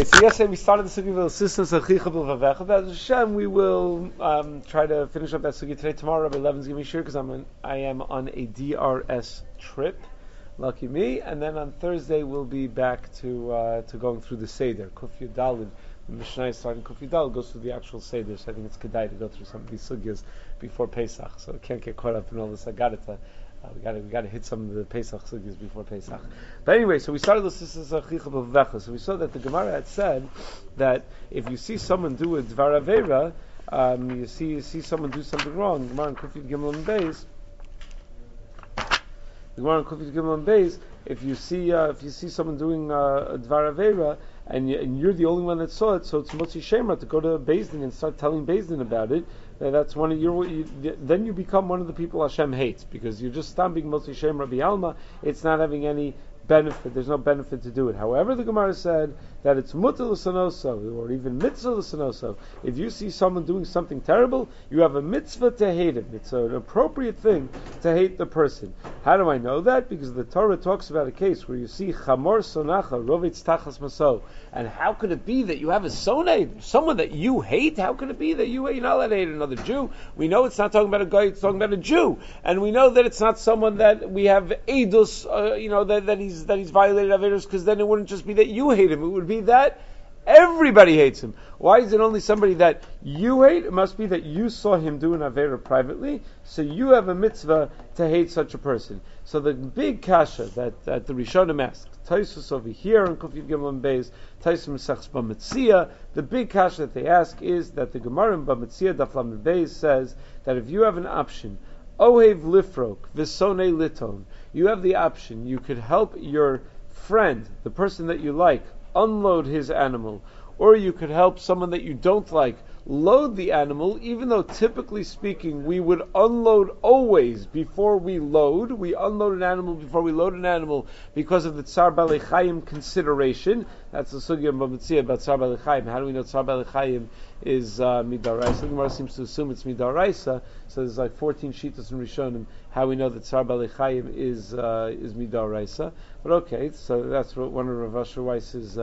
So yesterday we started the sugi of assistance of Chicha B'Vavecha. But Hashem, we will try to finish up that sugi today. Tomorrow, Rabbi Levin's giving me sure because I am on a DRS trip. Lucky me. And then on Thursday we'll be back to going through the Seder. Kuf Yudalid. The Mishnah is starting Kuf Yudalid, goes through the actual Seder. So I think it's kedai to go through some of these sugyas before Pesach. So I can't get caught up in all this agarita. We got to hit some of the Pesach sugyas before Pesach. But anyway, so we started the sisters of Chicha B'Vavecha. So we saw that the Gemara had said that if you see someone do a Dvar Aveira, you see someone do something wrong. Gemara in Kufid Gimel and Beis. If you see someone doing a Dvar Aveira and you're the only one that saw it, so it's Motzi Shemra to go to Beis Din and start telling Beis Din about it. That's one of then you become one of the people Hashem hates, because you're just stomping Motzi Shemra B'Alma. It's not having any benefit. There's no benefit to do it. However, the Gemara said that it's mutter l'sanoso, or even mitzvah l'sanoso. If you see someone doing something terrible, you have a mitzvah to hate him. It's an appropriate thing to hate the person. How do I know that? Because the Torah talks about a case where you see chamor sonacha rovitz tachas maso. And how could it be that you have a sonay, someone that you hate? How could it be that you're not allowed to hate another Jew? We know it's not talking about a guy; it's talking about a Jew, and we know that it's not someone that we have edus, that he's violated Averos, because then it wouldn't just be that you hate him; it would be that everybody hates him. Why is it only somebody that you hate? It must be that you saw him do an Avera privately, so you have a mitzvah to hate such a person. So the big kasha that the Rishonim asked, Taisus over here in Kufid Gimel and Beis, Taisus Mesachs B'Metzia, the big kasha that they ask is that the Gemara in B'Metzia Daf Lamed Beis says that if you have an option, Ohev Lifrok V'Sonei Liton, you have the option, you could help your friend, the person that you like, unload his animal, or you could help someone that you don't like load the animal, even though typically speaking we would unload always before we load. We unload an animal before we load an animal because of the Tsar Balei Chayim consideration. That's the sugya of B'Metzia about Tsar Balei Chayim. How do we know Tsar Balei Chayim is Midaraisa? The Gemara seems to assume it's Midaraisa, so there's like 14 Shitas in Rishonim how we know that Tsar Balei Chayim is Midaraisa. But okay, so that's what one of Rav Asher Weiss's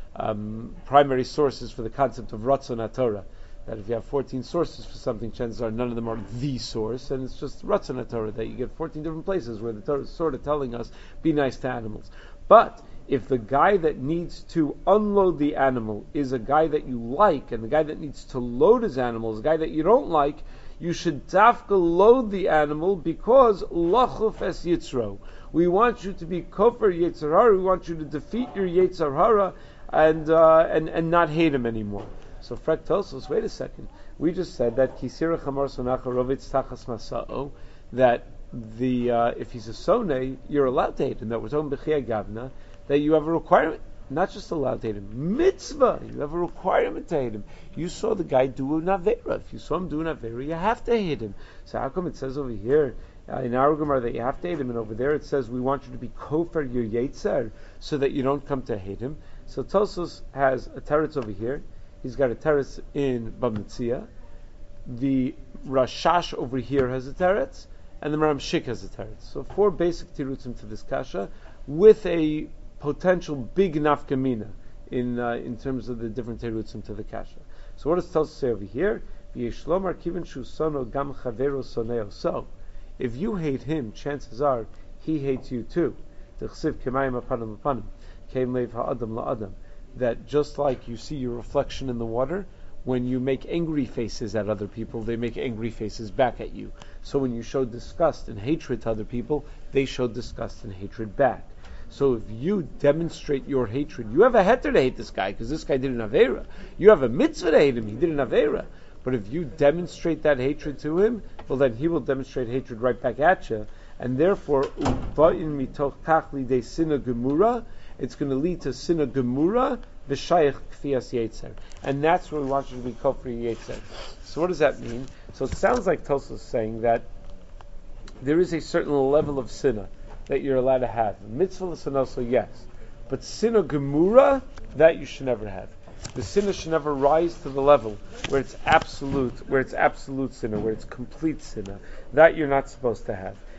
primary sources for the concept of Ratzon HaTorah. That if you have 14 sources for something, chances are none of them are the source, and it's just Ratzon HaTorah, that you get 14 different places where the Torah is sort of telling us, be nice to animals. But if the guy that needs to unload the animal is a guy that you like, and the guy that needs to load his animal is a guy that you don't like, you should dafka load the animal because lachuf es yitzro. We want you to be kofar Yetzer Hara, we want you to defeat your Yetzer Hara and not hate him anymore. So Frek tells us, wait a second, we just said that Kisira Chamar Sonacha Rovitz Tachas Masa'o, that if he's a Sonei, you're allowed to hate him, that we're talking B'chia Gavna, that you have a requirement, not just allowed to hate him, mitzvah, you have a requirement to hate him. You saw the guy do an Avera. If you saw him do an Avera, you have to hate him. So how come it says over here, in our Gemara, that you have to hate him, and over there it says we want you to be kofar your Yetzer, so that you don't come to hate him? So Tosos has a teretz over here. He's got a teretz in B'Metzia. The Rashash over here has a teretz, and the Maramshik has a teretz. So 4 basic tirutzim to this kasha, with a potential big nafkamina in terms of the different tirutzim to the kasha. So what does Tosos say over here? V'yeshlomar kiven shu sono gam chavero soneo. So if you hate him, chances are he hates you too. T'chsiv kemayim apanim apanim, keim leiv ha'adam la'adam. That just like you see your reflection in the water, when you make angry faces at other people, they make angry faces back at you. So when you show disgust and hatred to other people, they show disgust and hatred back. So if you demonstrate your hatred, you have a heter to hate this guy, because this guy did an Avera. You have a mitzvah to hate him, he did an Avera. But if you demonstrate that hatred to him, well then he will demonstrate hatred right back at you. And therefore, uba'in mitoch kach lidei sina gemura, it's going to lead to Sina Gemura, V'shayach Kfias Yetzer. And that's where we want you to be kofar Yetzer. So what does that mean? So it sounds like Tosos is saying that there is a certain level of Sina that you're allowed to have. Mitzvah l'sanoso, yes. But Sina Gemura, that you should never have. The Sina should never rise to the level where it's absolute Sina, where it's complete Sina. That you're not supposed to have.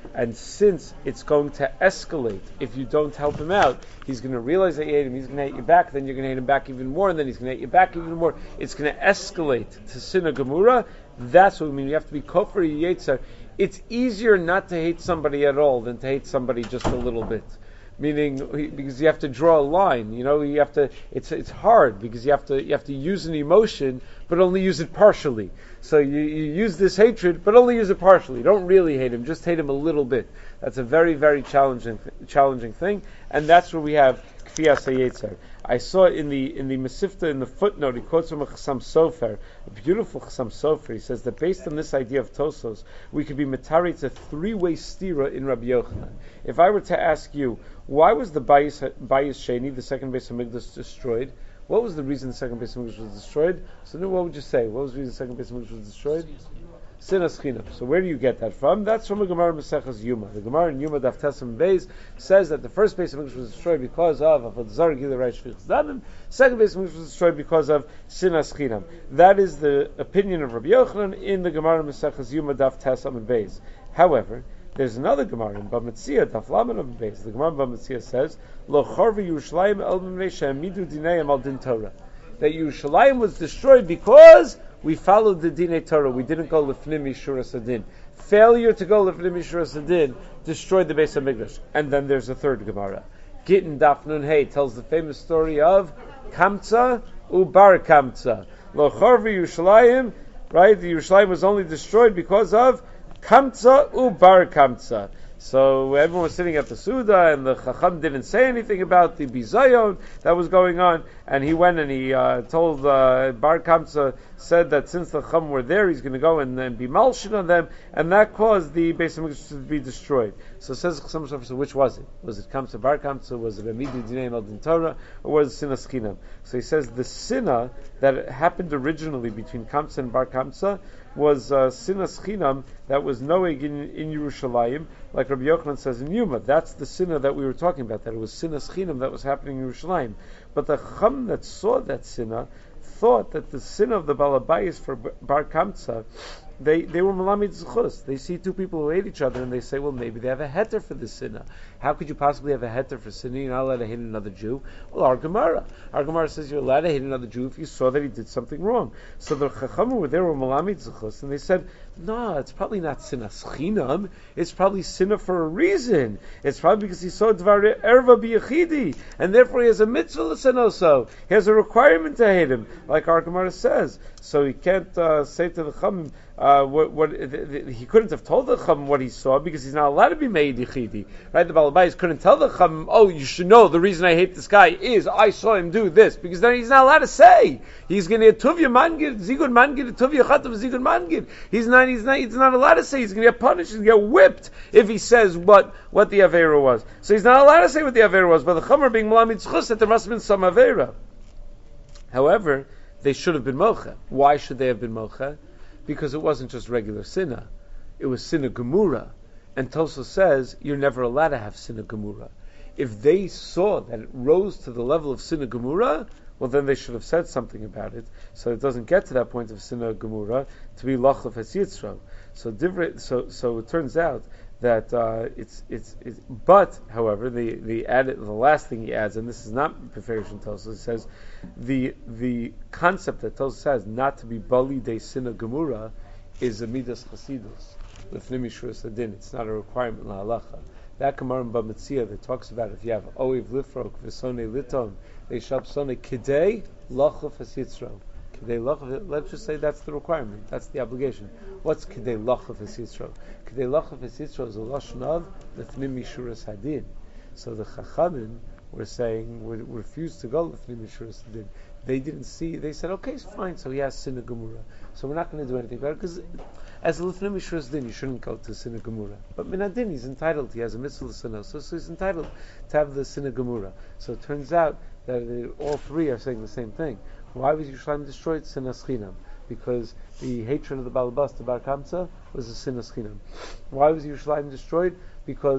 And since it's going to escalate if you don't help him out, he's going to realize that you hate him, he's going to hate you back, then you're going to hate him back even more, and then he's going to hate you back even more. It's going to escalate to Sina Gemura. That's what we mean. You have to be kofar yetzer. It's easier not to hate somebody at all than to hate somebody just a little bit. Meaning, because you have to draw a line, you have to. It's hard because you have to use an emotion, but only use it partially. So you use this hatred, but only use it partially. Don't really hate him; just hate him a little bit. That's a very, very challenging thing, and that's where we have kfiyas hayetzer. I saw in the Mesifta, in the footnote, he quotes from a Chassam Sofer, a beautiful Chassam Sofer. He says that based on this idea of Tosos, we could be matari to three-way stira in Rabbi Yochanan. If I were to ask you, why was the Bayis Sheni, the second Beis Hamikdash, destroyed? What was the reason the second Beis Hamikdash was destroyed? So then what would you say? What was the reason the second Beis Hamikdash was destroyed? Sinas Chinam. So where do you get that from? That's from a Gemara Maseches Yuma. The Gemara in Yuma Daf Tesam Beis says that the first Beis Hamikdash was destroyed because of Avodah Gila Reish Shvichas Damim. Second Beis Hamikdash was destroyed because of Sinas Chinam. That is the opinion of Rabbi Yochanan in the Gemara Maseches Yuma Daf Tesam Beis. However, there's another Gemara in Bamitzia Daf Laman of Beis. The Gemara in Bamitzia says, Lo Charvi Yerushalayim El B'mnei She'amidu Dinayim Al Din Torah. That Yerushalayim was destroyed because we followed the Dinei Torah. We didn't go Lefnim Yishuras Adin. Failure to go Lefnim Yishuras Adin destroyed the Beis Hamikdash. And then there's a third Gemara. Gittin Daf Nun Hey tells the famous story of Kamtza Ubar Kamtza. Lo Charvi Yerushalayim, right? The Yerushalayim was only destroyed because of Kamtza Ubar Kamtza. So everyone was sitting at the Suda, and the Chacham didn't say anything about the bizayon that was going on, and he went and he told Bar Kamsa, said that since the Chacham were there, he's going to go and be malshin on them, and that caused the Beis Hamikdash to be destroyed. So says Chacham, so which was it? Was it Kamsa Bar Kamsa? Was it Amidu Dinei Al Din Torah? Or was it Sinas Chinam? So he says the Sinah that happened originally between Kamsa and Bar Kamsa was Sinas Chinam that was noeg in Yerushalayim, like Rabbi Yochanan says in Yuma. That's the Sinah that we were talking about, that it was Sinas Chinam that was happening in Yerushalayim. But the Chacham that saw that Sinah thought that the Sinah of the Balabayis for Bar Kamsa, they were Malamid Zechus. They see two people who hate each other and they say, well, maybe they have a heter for this Sinah. How could you possibly have a heter for Sinah? You're not allowed to hate another Jew. Well, our Gemara says you're allowed to hate another Jew if you saw that he did something wrong. So the Chacham who were there were Malamid Zechus, and they said, no, it's probably not Sinas Chinam. It's probably Sinah for a reason. It's probably because he saw Dvar Erva B'Yechidi, and therefore he has a mitzvah l'sanoso. He has a requirement to hate him, like our Gemara says. So he can't say to the Chacham, he couldn't have told the Chacham what he saw because he's not allowed to be made Yechidi. Right? The Balabais couldn't tell the Chacham, oh, you should know the reason I hate this guy is I saw him do this, because then he's not allowed to say. He's going to Tuvya Mangid, Zigun Mangid, Tuvya Chatav Zigun Mangid. He's not allowed to say. He's going to get punished and get whipped if he says what the Avera was. So he's not allowed to say what the Avera was, but the Chacham are being Malamid Zchus that there must have been some Avera. However, they should have been Mocha. Why should they have been Mocha? Because it wasn't just regular Sinah. It was Sinah Gemura. And Tosa says, you're never allowed to have Sinah Gemura. If they saw that it rose to the level of Sinah Gemura, well then they should have said something about it, so it doesn't get to that point of Sinah Gemura to be Lachlef Hasitzro. So it turns out that it's but however the last thing he adds, and this is not Beferish and Tosa, it says the concept that Tosa says not to be Bali de Sinah Gemura is a Midas Chasidus Lefnim Yishuras Adin. It's not a requirement la halacha. That Gemara in Bamitzia that talks about if you have Oiv Lifrok V'Sonei Liton they shab Sonei Kidei Lachlef Hasitzro. Let's just say that's the requirement. That's the obligation. What's Kidei Lachlef Hasitzro? Kidei Lachlef Hasitzro is a lashon of Lefnim Yishuras Hadin. So the Chachamim were saying we refused to go Lefnim Yishuras Hadin. They didn't see. They said, okay, it's fine. So he has Sinah Gemura. So we're not going to do anything about it because as a Lefnim Yishuras Din, you shouldn't go to Sinah Gemura. But Minadin, he's entitled. He has a mitzvah l'sano, so he's entitled to have the Sinah Gemura. So it turns out that all three are saying the same thing. Why was Yerushalayim destroyed? Sinas Chinam. Because the hatred of the Balabas to Bar Kamsa was a Sinas Chinam. Why was Yerushalayim destroyed? Because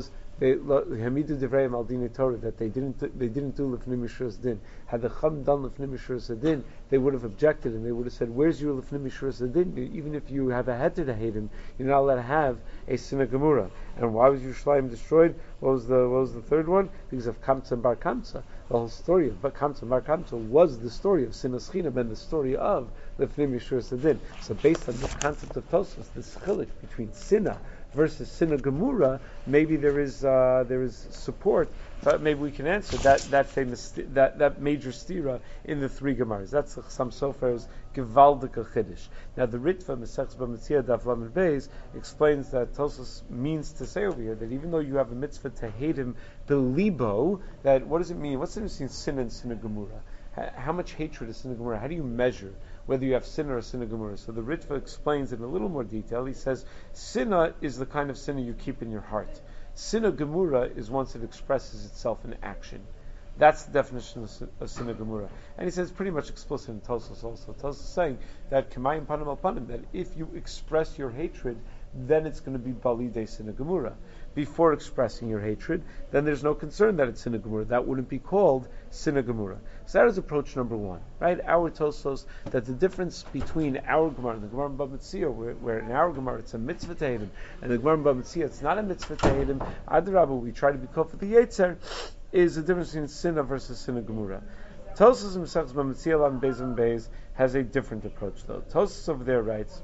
Hamidu Devrei Al Dini Torah, that they didn't do Lifnei Mishuras Din. Had the Chum done Lifnei Mishuras Din, they would have objected and they would have said, "Where's your Lifnei Mishuras Din? Even if you have a heter to hate him, you're not allowed to have a Sinah Gemura." And why was Yerushalayim destroyed? What was the third one? Because of Kamsa and Bar Kamsa. The whole story of Kamsa and Bar Kamsa was the story of Sinas Chinam and the story of Lifnei Mishuras Din. So based on this concept of Tosfos, this chilik between Sinah versus Sinah Gemura, maybe there is support. But maybe we can answer that famous that major stira in the three Gemaras. That's some Sofer's Gewaldike Chiddush. Now the Ritva Mesechus B'Metzia Daf Lamed Beis explains that Tosfos means to say over here that even though you have a mitzvah to hate him belibo, that what does it mean? What's the difference between Sinah and Sinah Gemura? How much hatred is Sinah Gemura? How do you measure whether you have Sinah or Sinah Gemura? So the Ritva explains in a little more detail. He says, Sinah is the kind of Sinah you keep in your heart. Sinah Gemura is once it expresses itself in action. That's the definition of Sinah Gemura. And he says pretty much explicit in Tosfos also. Tosfos is saying that Kamayim Panim Al Panim, that if you express your hatred, then it's going to be Balidei Sinah Gemura. Before expressing your hatred, then there's no concern that it's Sinah Gemura. That wouldn't be called Sinah Gemura. So that is approach number one, right? Our Tosfos, that the difference between our Gemara and the Gemara in Bava Metzia, where in our Gemara it's a mitzvah to hate him, and the Gemara in Bava Metzia it's not a mitzvah to hate him, Adrabah, we try to be kofar the Yetzer, is the difference between Sinah versus Sinah Gemura. Tosfos in Mesechus Bava Metzia Lamed Beis and Beis has a different approach though. Tosfos over there writes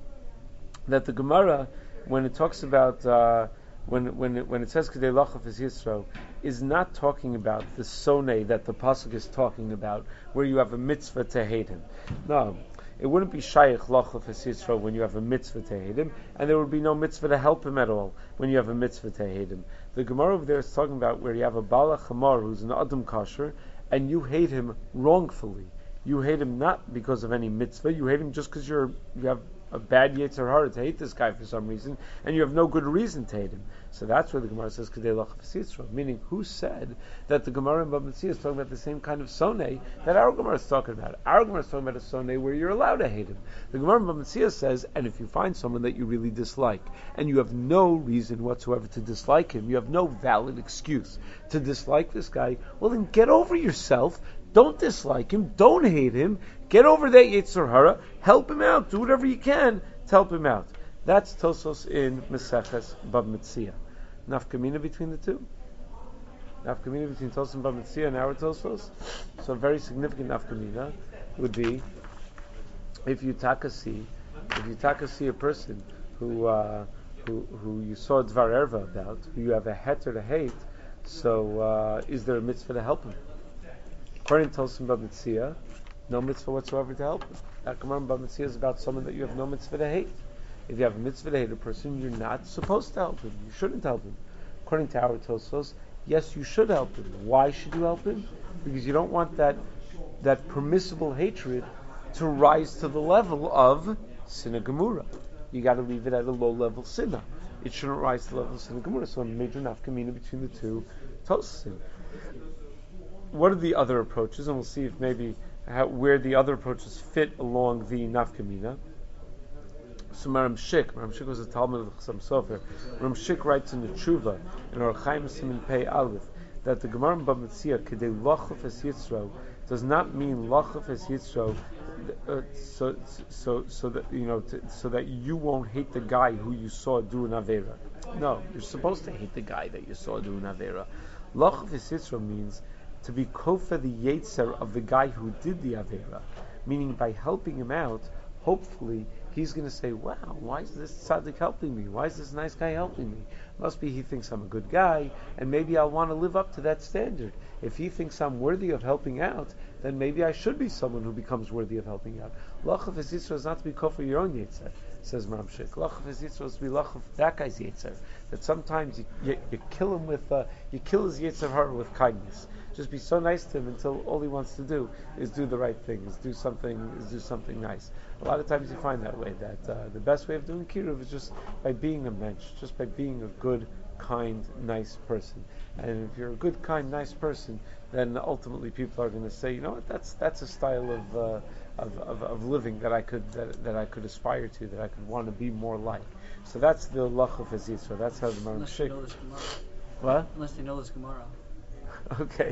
that the Gemara, when it talks about when it says Kedei Lachaf Es Yisro, is not talking about the sonei that the pasuk is talking about, where you have a mitzvah to hate him. No, it wouldn't be Shayach Lachaf Es Yisro when you have a mitzvah to hate him, and there would be no mitzvah to help him at all when you have a mitzvah to hate him. The Gemara over there is talking about where you have a Bala Chamar who's an Adam Kasher, and you hate him wrongfully. You hate him not because of any mitzvah, you hate him just because you have a bad Yetzer Hara to hate this guy for some reason, and you have no good reason to hate him. So that's where the Gemara says Kedei Lachaf Es Yisro, meaning who said that the Gemara in Bava Metzia is talking about the same kind of sonei that our Gemara is talking about? Our Gemara is talking about a sonei where you're allowed to hate him. The Gemara in Bava Metzia says, and if you find someone that you really dislike, and you have no reason whatsoever to dislike him, you have no valid excuse to dislike this guy, well then get over yourself. Don't dislike him. Don't hate him. Get over that Yetzer Hara. Help him out. Do whatever you can to help him out. That's Tosfos in Mesechus Bava Metzia. Nafkamina between the two? Nafkamina between Tosfos and Bava Metzia and our Tosfos? So a very significant nafkamina would be if you taka see a person who you saw Dvar Erva about, who you have a heter to hate, so is there a mitzvah to help him? According to Tosfos Bava Metzia, no mitzvah whatsoever to help him. That Gemara in Bava Metzia is about someone that you have no mitzvah to hate. If you have a mitzvah to hate a person, you're not supposed to help him. You shouldn't help him. According to our Tosfos, yes, you should help him. Why should you help him? Because you don't want that permissible hatred to rise to the level of Sinah Gemura. You got to leave it at a low level Sinah. It shouldn't rise to the level of Sinah Gemura. So a major nafkamina between the two Tosfos. What are the other approaches? And we'll see if maybe where the other approaches fit along the nafkamina. So Maram Shik was a Talmud of Chassam Sofer. Maram Shik writes in the Tshuva in Orach Chaim Siman Pei Aleph that the Gemara in Bava Metzia Kedei Lachaf Es Yitzro does not mean Lachaf Es Yitzro so that you won't hate the guy who you saw do an avera. No, you're supposed to hate the guy that you saw do an avera. Lachaf Es Yitzro means to be kofa the yetzer of the guy who did the avera, meaning by helping him out, hopefully he's going to say, wow, why is this tzaddik helping me? Why is this nice guy helping me? Must be he thinks I'm a good guy, and maybe I'll want to live up to that standard. If he thinks I'm worthy of helping out, then maybe I should be someone who becomes worthy of helping out. Lachaf Es Yisro is not to be kofa your own yetzer, says Maram Shik. Lachaf Es Yisro is to be lachaf that guy's yetzer. That sometimes you kill him with, you kill his yetzer hara with kindness. Just be so nice to him until all he wants to do is do the right thing, is do something nice. A lot of times you find that way, that the best way of doing kiruv is just by being a mensch, just by being a good, kind, nice person. And if you're a good, kind, nice person, then ultimately people are going to say, you know what, that's a style of living that I could aspire to, that I could want to be more like. So that's the lachaf es Yisro. That's how the Maram Shik. What? Unless they know this Gemara. Okay.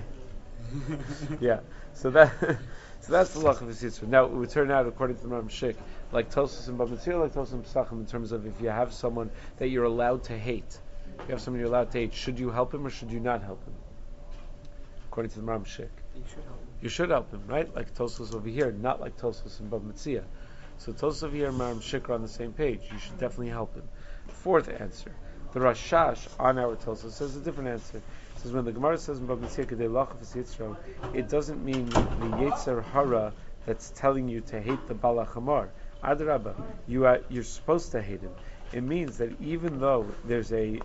Yeah. So that's the lach of the Yitzra. Now it would turn out, according to the Ram Shik, like Tosfos and Bamitzir, like Tosfos and Pesachim, in terms of if you have someone that you're allowed to hate, you have someone you're allowed to hate, should you help him or should you not help him? According to the Ram Shik. You should help him. You should help him, right? Like Tosfos over here, not like Tosfos and Bamitzir. So Tosfos over here and Ram Shik are on the same page. You should definitely help him. Fourth answer. The Rashash on our Tosfos says a different answer. It says when the Gemara says in Bava Metzia Kedei Lachaf Yitzro, it doesn't mean the Yetzer Hara that's telling you to hate the Balachamar. Adrabah, you're supposed to hate him. It means that even though there's a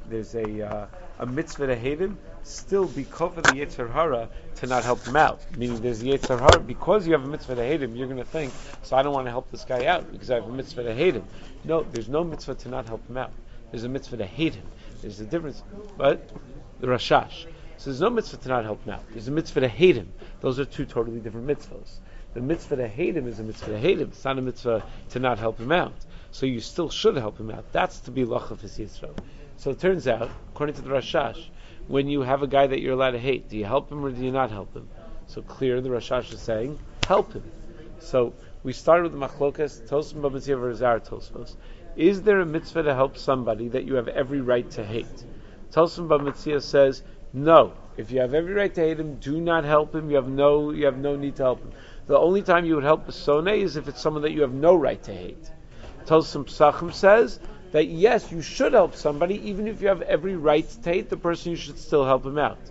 mitzvah to hate him, still because of the Yetzer Hara to not help him out. Meaning there's the Yetzer Hara, because you have a mitzvah to hate him, you're going to think, so I don't want to help this guy out because I have a mitzvah to hate him. No, there's no mitzvah to not help him out. There's a mitzvah to hate him. There's a difference. But the Rashash. So there's no mitzvah to not help him out. There's a mitzvah to hate him. Those are two totally different mitzvahs. The mitzvah to hate him is a mitzvah to hate him. It's not a mitzvah to not help him out. So you still should help him out. That's to be lachaf his Yisrael. So it turns out, according to the Rashash, when you have a guy that you're allowed to hate, do you help him or do you not help him? So clear, the Rashash is saying, help him. So we started with the machlokas, Tosfos Bamitzia versus our Tosfos. Is there a mitzvah to help somebody that you have every right to hate? Tosfos Bamitzia says, no. If you have every right to hate him, do not help him. You have no need to help him. The only time you would help a soneh is if it's someone that you have no right to hate. Tosfos Pesachim says that yes, you should help somebody, even if you have every right to hate the person, you should still help him out.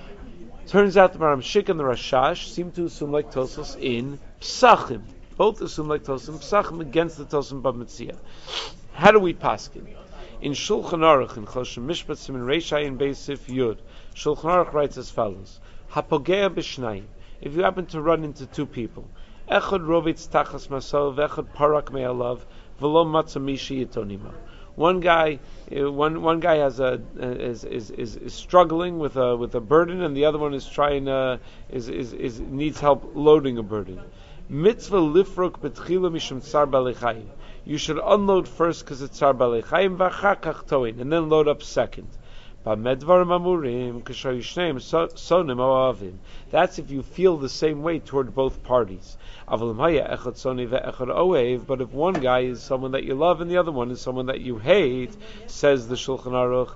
Turns out the Maram Shik and the Rashash seem to assume like Tosfos in Pesachim. Both assume like Tosfos in Pesachim against the Tosfos Bamitzia. How do we paskin? In Shulchan Aruch, in Choshen Mishpat Siman Reishai and Beisif Yud, Shulchan Aruch writes as follows: Hapogea b'shnayim. If you happen to run into two people, echad rovitz tachas masol, v'echad parak me'alav, v'lo matza mishi yitonimo. One guy has is struggling with a burden, and the other one is needs help loading a burden. Mitzvah lifrok betchila mishum tsar balechayim. You should unload first because it's tsar balechayim, v'achar kach toin, and then load up second. That's if you feel the same way toward both parties. But if one guy is someone that you love and the other one is someone that you hate, says the Shulchan Aruch,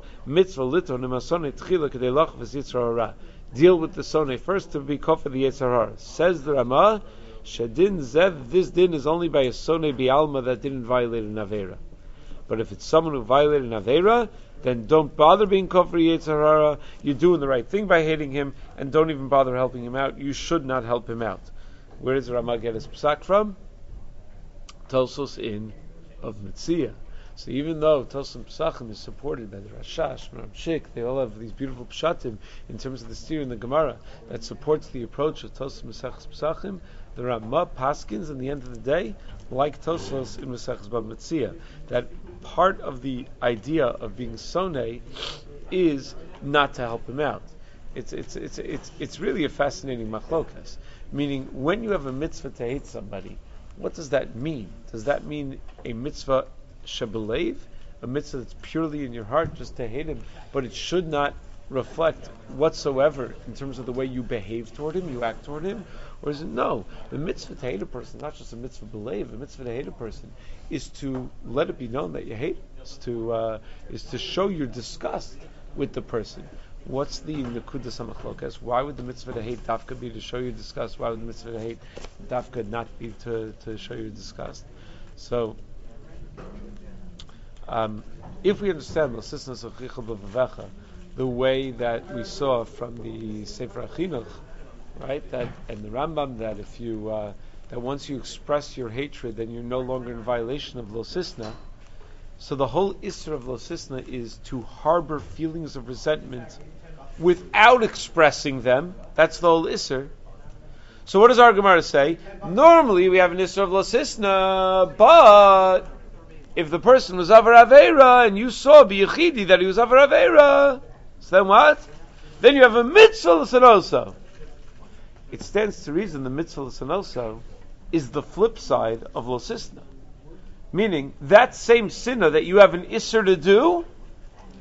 deal with the soneh first to be kofar the Yetzer Hara. Says the Ramah, Shadin Zev, this din is only by a soneh bi'alma that didn't violate an Aveira. But if it's someone who violated an Aveira, then don't bother being kofar Yetzer Hara. You're doing the right thing by hating him, and don't even bother helping him out. You should not help him out. Where does Ramah get his psak from? Tosfos in of Metzia. So even though Tosfos Pesachim is supported by the Rashash, Ram Shik, they all have these beautiful pshatim in terms of the steer in the Gemara that supports the approach of Tosfos Pesachim, the Ramah paskins in the end of the day, like Tosfos in Mesechus Bava Metzia, that part of the idea of being soneh is not to help him out. It's really a fascinating machlokas. Meaning, when you have a mitzvah to hate somebody, what does that mean? Does that mean a mitzvah shebelev, a mitzvah that's purely in your heart, just to hate him, but it should not reflect whatsoever in terms of the way you behave toward him, you act toward him? Or is it no? The mitzvah to hate a person, not just a mitzvah belev, a mitzvah to hate a person is to let it be known that you hate him, is to show your disgust with the person. What's the nekudas hamachlokas? Why would the mitzvah to hate dafka be to show your disgust? Why would the mitzvah to hate dafka not be to show your disgust? So, if we understand the sisters of Chichel B'Vavecha, the way that we saw from the Sefer HaChinuch, right? That and the Rambam, that if you that once you express your hatred, then you're no longer in violation of Lo Sisna. So the whole Isra of Lo Sisna is to harbor feelings of resentment without expressing them. That's the whole Isra. So what does our Gemara say? Normally we have an Isra of Lo Sisna, but if the person was Avar Aveira and you saw B'Yechidi that he was Avar Aveira, so then what? Then you have a Mitzvah L'Sanoso. It stands to reason the Mitzvah L'Sanoso is the flip side of Lo Sisna. Meaning, that same sinna that you have an Isser to do,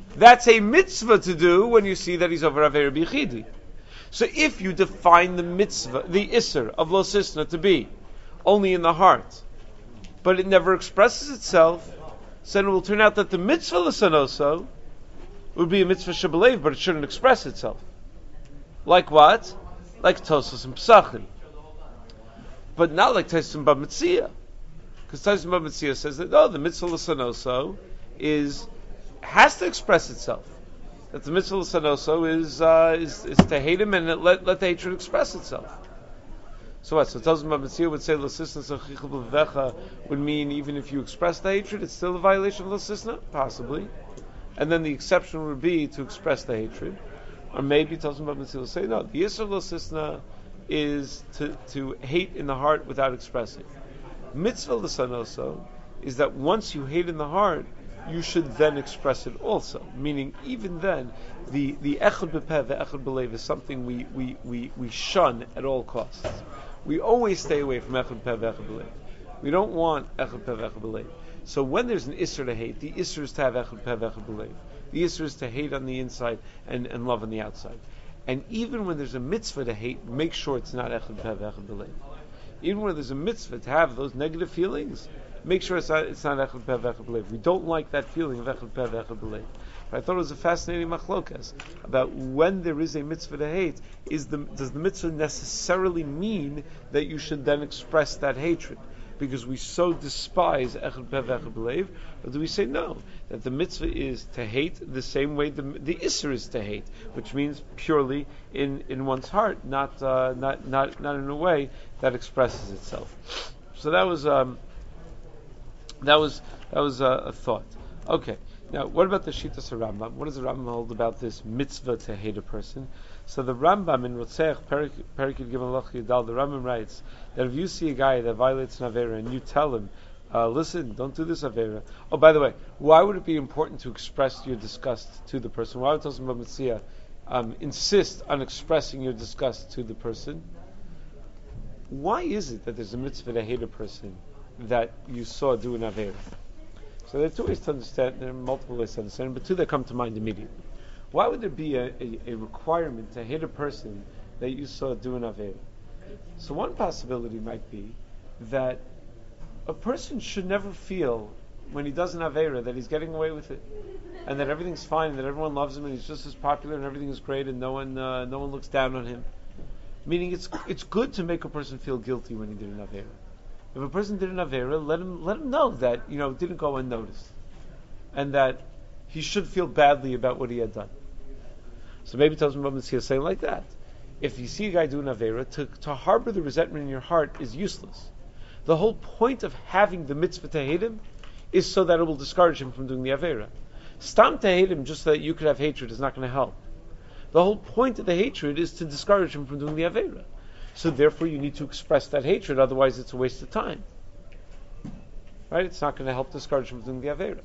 That's a mitzvah to do when you see that he's over Avera B'Yichidi. So if you define the mitzvah, the Isser of Lo Sisna to be only in the heart, but it never expresses itself, so then it will turn out that the mitzvah L'Sanoso would be a mitzvah Shebelev, but it shouldn't express itself. Like what? Like Tosos and Pesachim. But not like Tosos Bab Metzia. Because Tosos Bab Metzia says that, no, the mitzvah L'Sanoso has to express itself. That the mitzvah L'Sanoso is to hate him and let the hatred express itself. So what? So Tosos Bab Metzia would say L'Sisna Sochichel B'Vecha would mean even if you express the hatred, it's still a violation of L'Sisna? Possibly. And then the exception would be to express the hatred. Or maybe Tosos Bab Metzia will say, no, the Yisr of L'Sisna is to hate in the heart without expressing. Mitzvah L'Sanoso is that once you hate in the heart, you should then express it also. Meaning, even then, the Echad B'Peh, the Echad B'Lev is something we shun at all costs. We always stay away from Echad B'Peh, Echad B'Lev. We don't want Echad B'Peh, Echad B'Lev. So when there's an Isser to hate, the Isser is to have Echad B'Peh, Echad B'Lev. The Isser is to hate on the inside and love on the outside. And even when there's a mitzvah to hate, make sure it's not Echad B'Peh, Echad B'Lev. Even when there's a mitzvah to have those negative feelings, make sure it's not Echad B'Peh, Echad B'Lev. We don't like that feeling of Echad B'Peh, Echad B'Lev. I thought it was a fascinating machlokas about when there is a mitzvah to hate. Does the mitzvah necessarily mean that you should then express that hatred? Because we so despise Echad B'Peh, Echad B'Lev, or do we say no? That the mitzvah is to hate the same way the Isser is to hate, which means purely in one's heart, not in a way that expresses itself. So that was a thought. Okay. Now, what about the Shitas of Rambam? What does the Rambam hold about this mitzvah to hate a person? So the Rambam in Rotzeach Perikid Gimel Lach Yudal, the Rambam writes that if you see a guy that violates an Avera and you tell him, listen, don't do this Avera. Oh, by the way, why would it be important to express your disgust to the person? Why would Tosos Bab Metzia insist on expressing your disgust to the person? Why is it that there's a mitzvah to hate a person that you saw do an Avera? So there are two ways to understand, there are multiple ways to understand, but two that come to mind immediately. Why would there be a requirement to hate a person that you saw do an Avera? So one possibility might be that a person should never feel, when he does an Avera, that he's getting away with it, and that everything's fine, and that everyone loves him, and he's just as popular, and everything is great, and no one looks down on him. Meaning it's good to make a person feel guilty when he did an Avera. If a person did an Avera, let him know that it didn't go unnoticed, and that he should feel badly about what he had done. So maybe Tosos Bab Metzia is saying like that. If you see a guy do an Avera, to harbor the resentment in your heart is useless. The whole point of having the mitzvah to hate him is so that it will discourage him from doing the Avera. Stam to hate him just so that you could have hatred is not going to help. The whole point of the hatred is to discourage him from doing the Avera. So therefore you need to express that hatred, otherwise it's a waste of time. Right? It's not going to help discourage him from doing the Avera.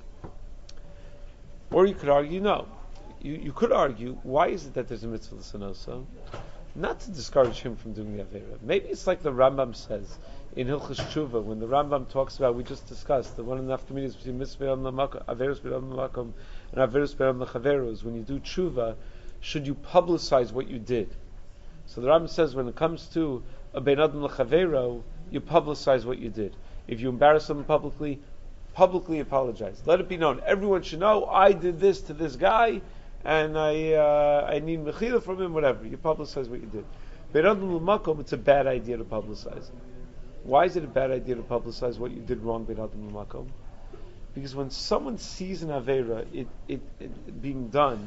Or you could argue, no. You could argue, why is it that there's a mitzvah l'sanoso? Not to discourage him from doing the Avera. Maybe it's like the Rambam says in Hilchos Tshuva, when the Rambam talks about, we just discussed, the one and a half communities between mitzvah Averos b'Ram l'makom and Averos b'Ram l'chaveros. When you do Tshuva, should you publicize what you did? So the Rambam says when it comes to a bein adam l'chavero, you publicize what you did. If you embarrass someone publicly apologize. Let it be known. Everyone should know I did this to this guy, and I need mechila from him. Whatever. You publicize what you did. Bein adam l'makom, it's a bad idea to publicize. Why is it a bad idea to publicize what you did wrong, bein adam l'makom? Because when someone sees an avera, it being done,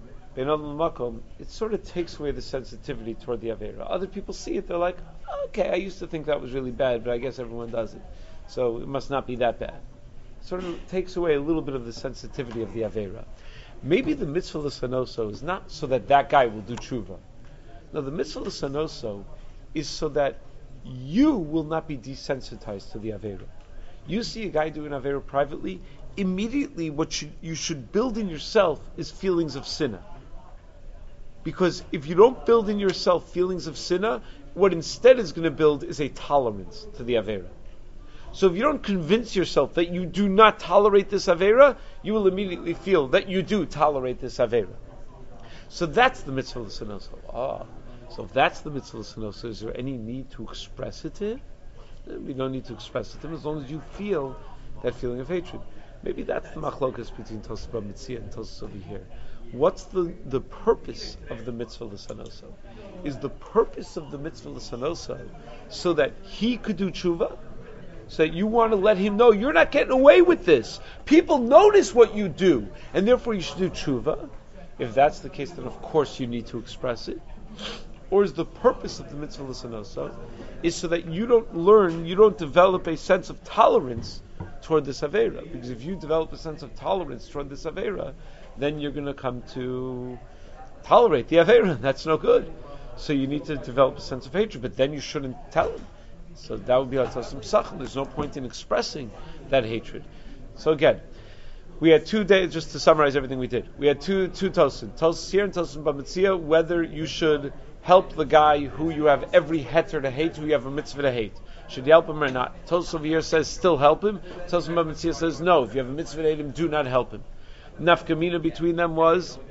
it sort of takes away the sensitivity toward the Avera. Other people see it, they're like, okay, I used to think that was really bad, but I guess everyone does it. So it must not be that bad. It sort of takes away a little bit of the sensitivity of the Avera. Maybe the mitzvah l'sanoso is not so that guy will do tshuva. No, the mitzvah l'sanoso is so that you will not be desensitized to the Avera. You see a guy doing Avera privately, immediately you should build in yourself is feelings of sinna. Because if you don't build in yourself feelings of sinna, what instead is going to build is a tolerance to the Avera. So if you don't convince yourself that you do not tolerate this Avera, you will immediately feel that you do tolerate this Avera. So that's the mitzvah l'sanoso. So if that's the mitzvah l'sanoso, is there any need to express it to him? We don't need to express it to him as long as you feel that feeling of hatred. Maybe that's the machlokas between Tosfos B'Metzia and Tosfos over here. What's the purpose of the mitzvah l'sanoso? Is the purpose of the mitzvah l'sanoso so that he could do tshuva? So that you want to let him know you're not getting away with this. People notice what you do, and therefore you should do tshuva. If that's the case, then of course you need to express it. Or is the purpose of the mitzvah l'sanoso is so that you don't develop a sense of tolerance toward this Avera. Because if you develop a sense of tolerance toward this Avera, then you're going to come to tolerate the Avera. That's no good. So you need to develop a sense of hatred, but then you shouldn't tell him. So that would be like some sachim. There's no point in expressing that hatred. So again, we had 2 days, just to summarize everything we did. We had two tosin. Tosin here and Tosin B'Metzia, whether you should help the guy who you have every heter to hate, who you have a mitzvah to hate. Should you help him or not? Tosin over here says still help him. Tosin B'Metzia says no, if you have a mitzvah to hate him, do not help him. Nafkamina between them was,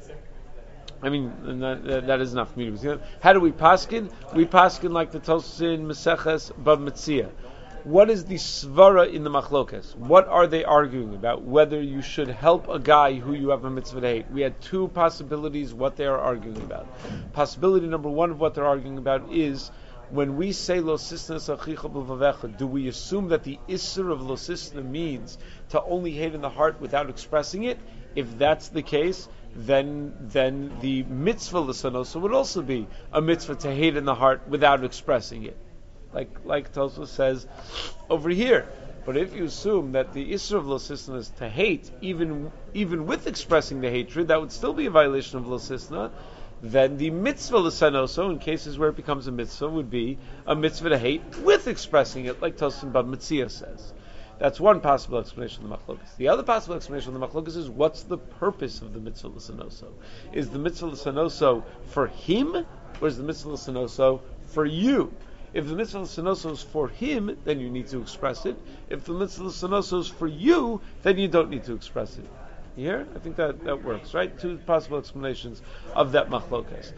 that is nafkamina. How do we paskin? We paskin like the Tosin Meseches B'Metzia. What is the svara in the machlokas? What are they arguing about? Whether you should help a guy who you have a mitzvah to hate. We had 2 possibilities what they are arguing about. Possibility number 1 of what they're arguing about is when we say lo sisna achicha b'vavecha, do we assume that the isser of lo sisna means to only hate in the heart without expressing it? If that's the case, then the mitzvah l'sanosa would also be a mitzvah to hate in the heart without expressing it. Like Tosfos says over here. But if you assume that the Isra of Losisna is to hate, even with expressing the hatred, that would still be a violation of Losisna, then the mitzvah l'sanoso, in cases where it becomes a mitzvah, would be a mitzvah to hate with expressing it, like Tosin B'Metzia says. That's one possible explanation of the machlokas. The other possible explanation of the machlokas is what's the purpose of the mitzvah l'sanoso? Is the mitzvah l'sanoso for him, or is the mitzvah l'sanoso for you? If the mitzvah l'sanoso is for him, then you need to express it. If the mitzvah l'sanoso is for you, then you don't need to express it. You hear? I think that works, right? 2 possible explanations of that machlokas.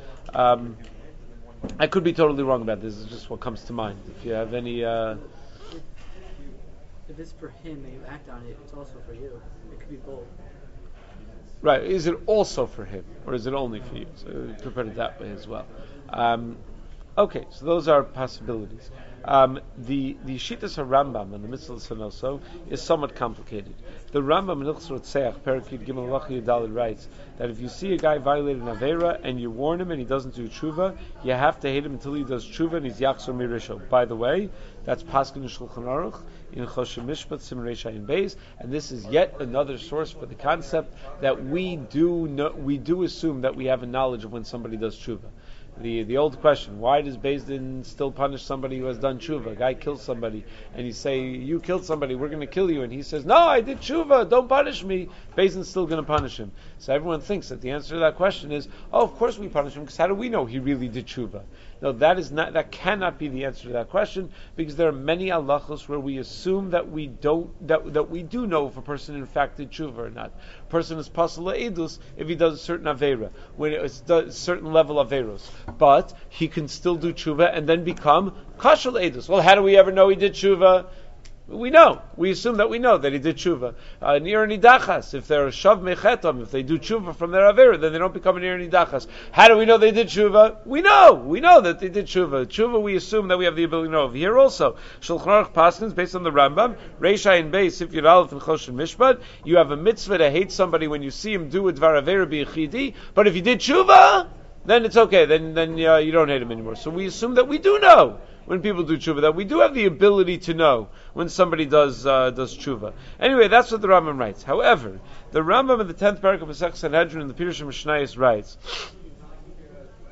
I could be totally wrong about this. It's just what comes to mind. If you have any... If it's for him and you act on it, it's also for you. It could be both. Right. Is it also for him, or is it only for you? So you could put it that way as well. Okay, so those are possibilities. The Shitas HaRambam and the Mitzvah L'Sanoso is somewhat complicated. The Rambam in Hilchos Rotzeach, Perakid Gimel Lachi Yudalid writes that if you see a guy violate an Avera and you warn him and he doesn't do tshuva, you have to hate him until he does tshuva and he's Yachzor Mirisho. By the way, that's Paskin Shulchan Aruch in Choshen Mishpat Siman Reish Ayin Beis, and this is yet another source for the concept that we do assume that we have a knowledge of when somebody does tshuva. The old question, why does Beis Din still punish somebody who has done tshuva? A guy kills somebody, and you say, you killed somebody, we're going to kill you. And he says, no, I did tshuva, don't punish me. Beis Din's still going to punish him. So everyone thinks that the answer to that question is, oh, of course we punish him, because how do we know he really did tshuva? No, that cannot be the answer to that question, because there are many halachos where we assume that we do know if a person in fact did tshuva or not. A person is pasal edus if he does a certain avera, when it's a certain level of averos, but he can still do tshuva and then become kashal edus. Well, how do we ever know he did tshuva? We know. We assume that we know that he did tshuva. Nir nidachas, if they're shav mechetam, if they do tshuva from their avera, then they don't become an nir nidachas. How do we know they did tshuva? We know that they did tshuva. Tshuva, we assume that we have the ability to know. Here also, Shulchan Aruch Paskins, based on the Rambam, Reish Ayin Beis, if you're Aleph and Choshen Mishpat, you have a mitzvah to hate somebody when you see him do a dvar avera b'yechidi, but if you did tshuva, then it's okay. Then you don't hate him anymore. So we assume that we do know when people do tshuva, that we do have the ability to know when somebody does tshuva. Anyway, that's what the Rambam writes. However, the Rambam in the 10th paragraph of Masechtas Sanhedrin in the Pirush Mishnayos writes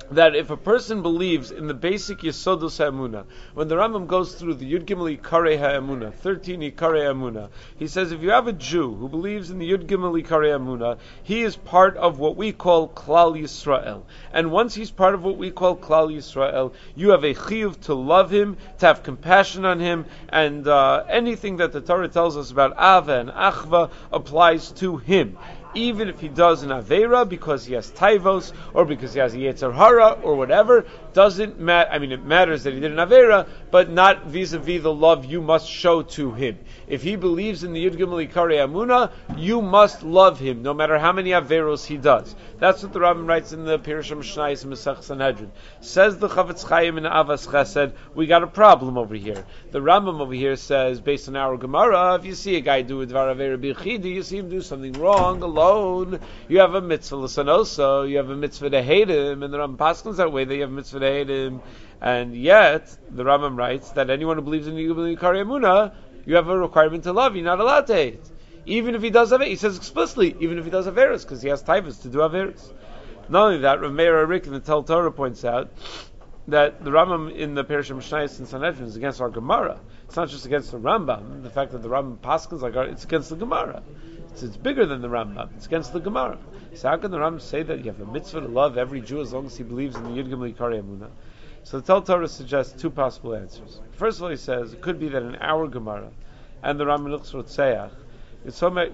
that if a person believes in the basic Yesodus HaEmunah, when the Rambam goes through the Yud Gimel Ikarei HaEmunah, 13 Ikarei HaEmunah, he says if you have a Jew who believes in the Yud Gimel Ikarei HaEmunah, he is part of what we call Klal Yisrael. And once he's part of what we call Klal Yisrael, you have a chiyuv to love him, to have compassion on him, and anything that the Torah tells us about Ava and Achva applies to him. Even if he does an Aveira because he has Taivos, or because he has a Yetzer Hara, or whatever, doesn't matter. I mean, it matters that he did an Aveira, but not vis-a-vis the love you must show to him. If he believes in the Yud Gimel Ikarei Amunah, you must love him, no matter how many Aveiros he does. That's what the Rambam writes in the Pirush HaMishnayos in Masech Sanhedrin. Says the Chavetz Chaim in Avas Chesed, we got a problem over here. The Rambam over here says, based on our Gemara, if you see a guy do a Dvar Aveira B'Chidi, you see him do something wrong alone, you have a mitzvah l'sanoso, you have a mitzvah to hate him, and the Rambam paskins that way that you have a mitzvah to hate him, and yet the Rambam writes that anyone who believes in the Yud Gimel Ikarei Amunah, you have a requirement to love, you're not allowed to hate. Even if he does Averos, he says explicitly, even if he does Averos, because he has Taivas to do Averos. Not only that, Rav Meir Arik in the Tel Torah points out that the Rambam in the Pirush HaMishnayos in Sanhedrin is against our Gemara. It's not just against the Rambam. The fact that the Rambam paskins like it's against the Gemara. It's bigger than the Rambam. It's against the Gemara. So how can the Rambam say that you have a mitzvah to love every Jew as long as he believes in the Yud Gimel Ikarei Amunah? So the Tel Torah suggests two possible answers. First of all, he says it could be that in our Gemara and the Rambam Hilchos Rotzeach, it's somewhere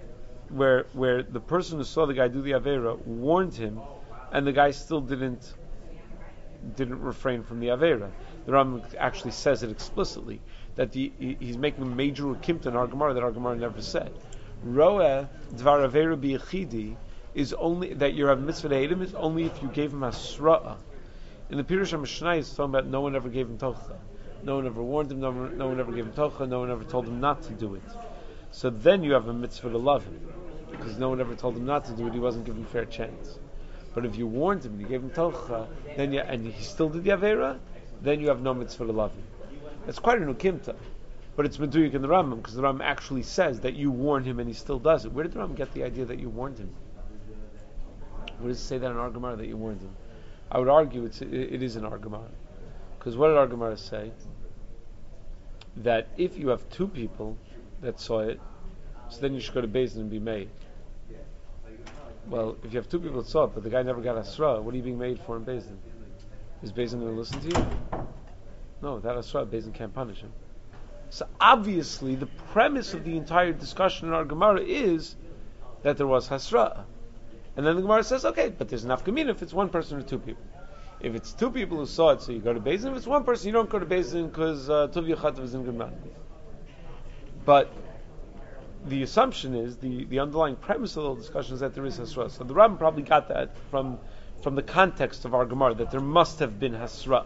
where the person who saw the guy do the Aveira warned him, and the guy still didn't refrain from the Aveira. The Rambam actually says it explicitly that he's making a major ukimta in our Gemara that our Gemara never said. Roeh Dvar Aveira B'Yechidi is only that you have mitzvah to hate him is only if you gave him Hasra'ah. In the Pirush HaMishnayos, it's talking about no one ever gave him Tocha. No one ever warned him, no one ever gave him Tocha, no one ever told him not to do it. So then you have a mitzvah to love him. Because no one ever told him not to do it, he wasn't given a fair chance. But if you warned him and you gave him Tocha, and he still did the Aveira, then you have no mitzvah to love him. That's quite an ukimta. But it's Meduyik in the Rambam, because the Rambam actually says that you warn him and he still does it. Where did the Rambam get the idea that you warned him? Where does it say that in our Gemara that you warned him? I would argue it is in our Gemara. Because what did our Gemara say? That if you have two people that saw it, so then you should go to Beis Din and be made. Well, if you have two people that saw it, but the guy never got Asra, what are you being made for in Beis Din? Is Beis Din going to listen to you? No, without Asra, Beis Din can't punish him. So obviously, the premise of the entire discussion in our Gemara is that there was Hasra. And then the Gemara says, okay, but there's enough Nafkamina if it's one person or two people. If it's two people who saw it, so you go to Beis Din. If it's one person, you don't go to Beis Din because Tuv Yachatav is in good man. But the assumption is, the underlying premise of the whole discussion is that there is Hasra. So the Rambam probably got that from the context of our Gemara, that there must have been Hasra.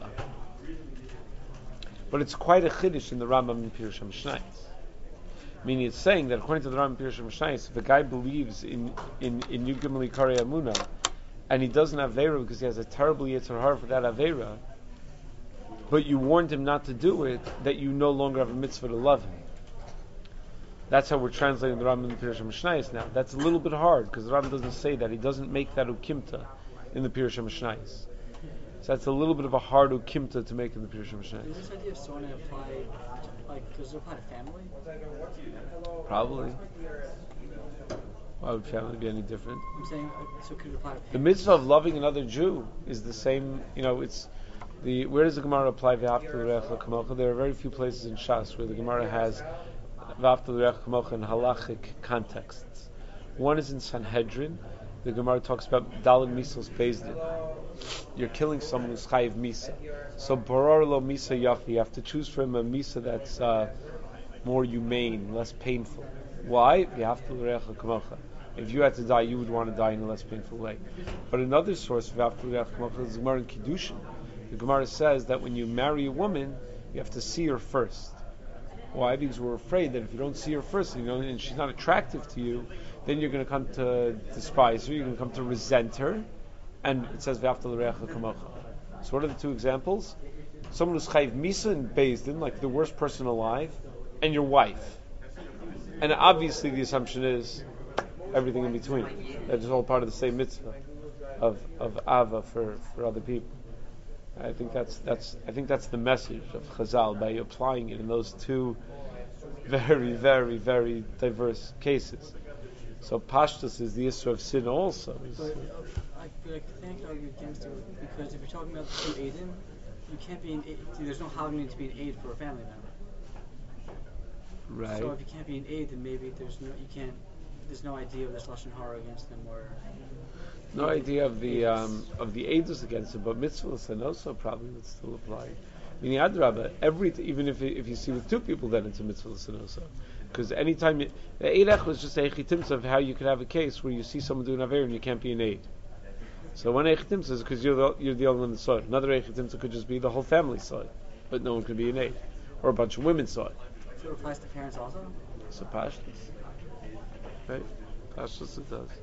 But it's quite a chiddush in the Rambam in Pirush HaMishnayos. Meaning it's saying that according to the Rambam in Pirush HaMishnayos, if a guy believes in Yud Gimel Ikarei Amunah, and he doesn't have Aveira because he has a terrible Yetzer Hara for that Aveira, but you warned him not to do it, that you no longer have a mitzvah to love him. That's how we're translating the Rambam in Pirush HaMishnayos now. That's a little bit hard, because the Rambam doesn't say that. He doesn't make that ukimta in the Pirush HaMishnayos. So that's a little bit of a hard ukimta to make in the Pirush HaMishnayos. Does this idea of Sona apply, does it apply to family? Probably. Why would family be any different? I'm saying, so could it apply to family? The mitzvah of loving another Jew is the same, it's where does the Gemara apply V'aftal l'recha kamocha? There are very few places in Shas where the Gemara has V'aftal l'recha kamocha in halachic contexts. One is in Sanhedrin. The Gemara talks about Daled Misos Beis Din. You're killing someone who's chayiv misa. So Boror lo misa yafi. You have to choose for him a misa that's more humane, less painful. Why? V'aftal l'recha kamocha. If you had to die, you would want to die in a less painful way. But another source of V'aftal l'recha kamocha is Gemara in Kiddushin. The Gemara says that when you marry a woman, you have to see her first. Why? Because we're afraid that if you don't see her first, and she's not attractive to you, then you're going to come to despise her, you're going to come to resent her, and it says V'aftal l'recha kamocha. So what are the two examples? Someone who's chayiv misa and Beis Din, like the worst person alive, and your wife. And obviously the assumption is everything in between. That's all part of the same mitzvah of ava for other people. I think that's the message of Chazal by applying it in those two very, very, very diverse cases. So pashtus is the issue of sin also. But I can't argue against it because if you're talking about two Eidim, you can't be an Eid. There's no having to be an Eid for a family member. Right. So if you can't be an Eid, then maybe there's no idea of this lashon hara against them or. No idea of the edus against it, but mitzvahs and also probably would still apply. Meaning adrabah, even if you see with two people, then it's a mitzvahs and also. Because anytime the eidach was just a echitimsa of how you could have a case where you see someone doing aver and you can't be an aid. So one echitimsa is because you're the only one that saw it. Another echitimsa could just be the whole family saw it, but no one could be an aid, or a bunch of women saw it. So it applies to parents also. So pashtus, right? Pashtus it does.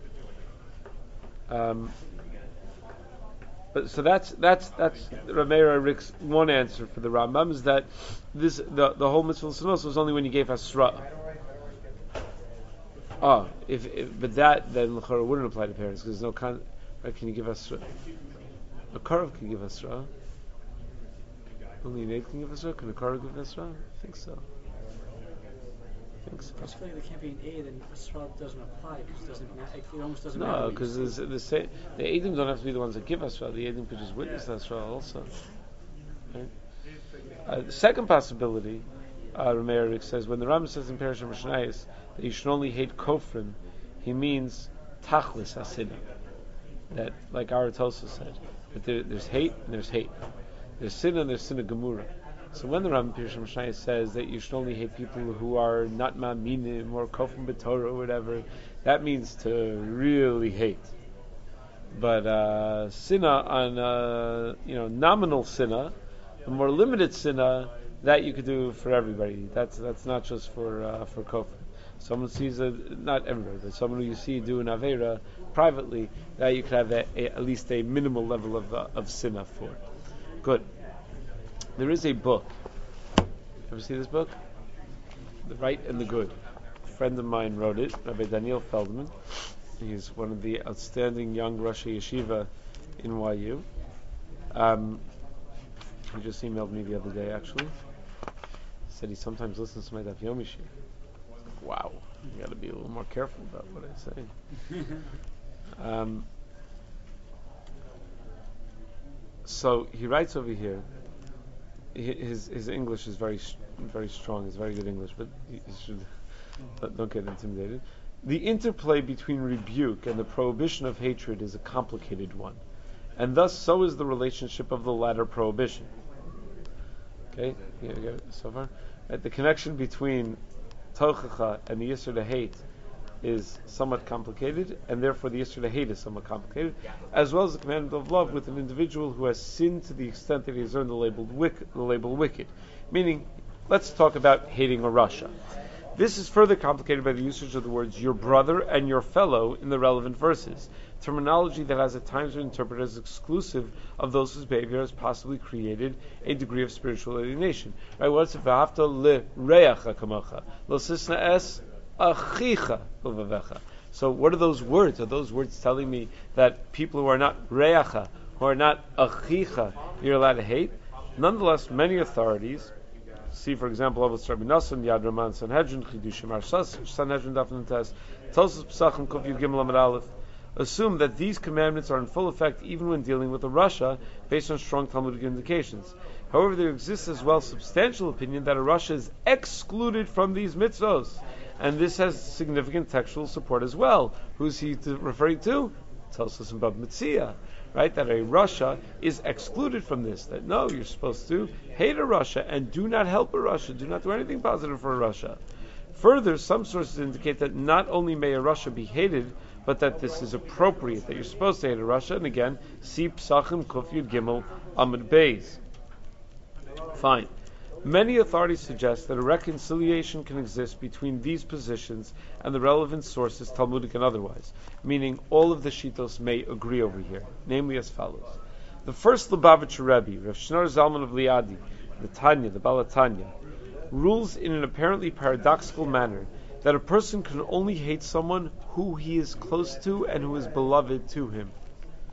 But so that's Rameir Rick's one answer for the Rambam is that the whole mitzvah l'sanos was only when you gave Hasra. But that then l'chara wouldn't apply to parents because there's no right? Can you give Hasra? A Karav can give Hasra. Only an aid can give Hasra. Can a Karav give Hasra? I think so. I feel like there can't be an Eid and Asra doesn't apply because it almost doesn't matter. No, because the Eidim don't have to be the ones that give Asra. The Eidim could just witness Asra also. Right? The second possibility, Rameir says, when the Rambam says in Parashah Mishnayos that you should only hate Kofrim, he means Tachlis Hasina. That, like Aratosa said, that there's hate and there's hate. There's sin and there's sin of Gemura. So when the Rambam Pirush Mishnayos says that you should only hate people who are not ma'aminim or kofim b'Torah or whatever, that means to really hate. But sinna on nominal sinna, a more limited sinna, that you could do for everybody. That's not just for kofim. Someone sees not everybody, but someone who you see do an aveira privately, that you could have at least a minimal level of sinna for. Good. There is a book. Ever see this book? The Right and the Good. A friend of mine wrote it, Rabbi Daniel Feldman. He's one of the outstanding young Rosh Yeshiva in YU. He just emailed me the other day, actually. He said he sometimes listens to my Daf Yomi Shir. Wow, you got to be a little more careful about what I say. So he writes over here. His English is very very strong. It's very good English, but you should don't get intimidated. The interplay between rebuke and the prohibition of hatred is a complicated one, and thus so is the relationship of the latter prohibition. Okay, you get it so far? The connection between tochacha and the yisur to hate is somewhat complicated, and therefore the yisur to hate is somewhat complicated, as well as the commandment of love with an individual who has sinned to the extent that he has earned the label wicked. Meaning, let's talk about hating a rasha. This is further complicated by the usage of the words your brother and your fellow in the relevant verses, terminology that has at times been interpreted as exclusive of those whose behavior has possibly created a degree of spiritual alienation. Right? What's it? V'hafta l'reacha kamocha, lo sisna es achicha uvavecha. So what are those words? Are those words telling me that people who are not reacha, who are not achicha, you're allowed to hate? Nonetheless, many authorities, see for example Avos Rabbi Nassim, Yad Raman, Sanhedrin, Chidushim Arshas, Sanhedrin Daf Nutes, Tosos Pesachim Kuf Yud Gimel Amud Aleph, assume that these commandments are in full effect even when dealing with a rasha based on strong Talmudic indications. However, there exists as well substantial opinion that a rasha is excluded from these mitzvos, and this has significant textual support as well. Who's he referring to? Tosos and Bab Metzia, right? That a rasha is excluded from this. That no, you're supposed to hate a rasha and do not help a rasha. Do not do anything positive for a rasha. Further, some sources indicate that not only may a rasha be hated, but that this is appropriate, that you're supposed to hate a rasha. And again, see Psachim Kuf Yud Gimel Amud Beis. Fine. Many authorities suggest that a reconciliation can exist between these positions and the relevant sources, Talmudic and otherwise, meaning all of the Shitos may agree over here, namely as follows. The first Lubavitcher Rebbe, Rav Shneur Zalman of Liadi, the Tanya, the Balatanya, rules in an apparently paradoxical manner that a person can only hate someone who he is close to and who is beloved to him.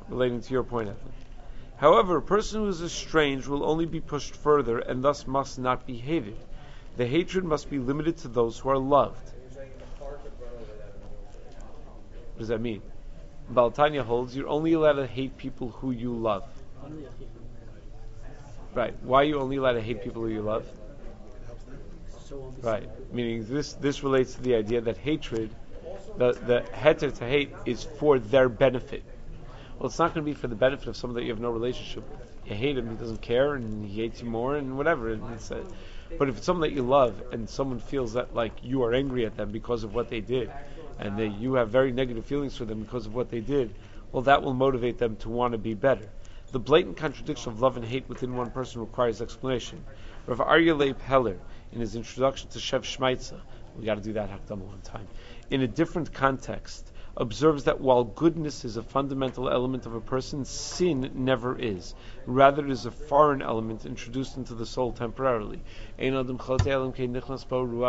relating to your point, Evan. However, a person who is estranged will only be pushed further and thus must not be hated. The hatred must be limited to those who are loved. What does that mean? Baal Tanya holds you're only allowed to hate people who you love. Right. Why are you only allowed to hate people who you love? Right. Meaning this relates to the idea that hatred, the heter to hate, is for their benefit. Well, it's not going to be for the benefit of someone that you have no relationship with. You hate him, he doesn't care, and he hates you more, and whatever. But if it's someone that you love, and someone feels that like you are angry at them because of what they did, and that you have very negative feelings for them because of what they did, well, that will motivate them to want to be better. The blatant contradiction of love and hate within one person requires explanation. Rav Aryeh Leib Heller, in his introduction to Shev Shmaitza, we got to do that Hakdama one time, in a different context, observes that while goodness is a fundamental element of a person, sin never is. Rather, it is a foreign element introduced into the soul temporarily. When a person does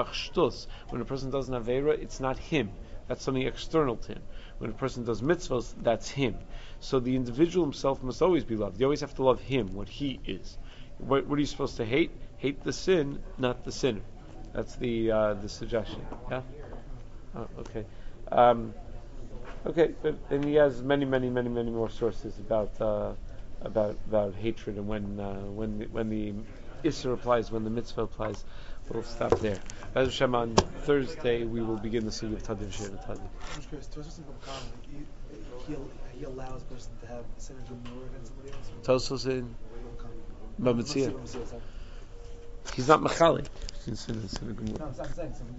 an Aveira, it's not him. That's something external to him. When a person does mitzvahs, that's him. So the individual himself must always be loved. You always have to love him, what he is. What are you supposed to hate? Hate the sin, not the sinner. That's the suggestion. Yeah? Oh, okay. Okay, and he has many more sources about hatred and when the Isser applies, when the mitzvah applies. We'll stop there. As Hashem, on Thursday we will begin the Sugi of Tadim Shir Tadim. I'm curious. He allows a person to have sin and gemur against somebody else. Tosos in Bamitzia. He's not machalik. No, I'm saying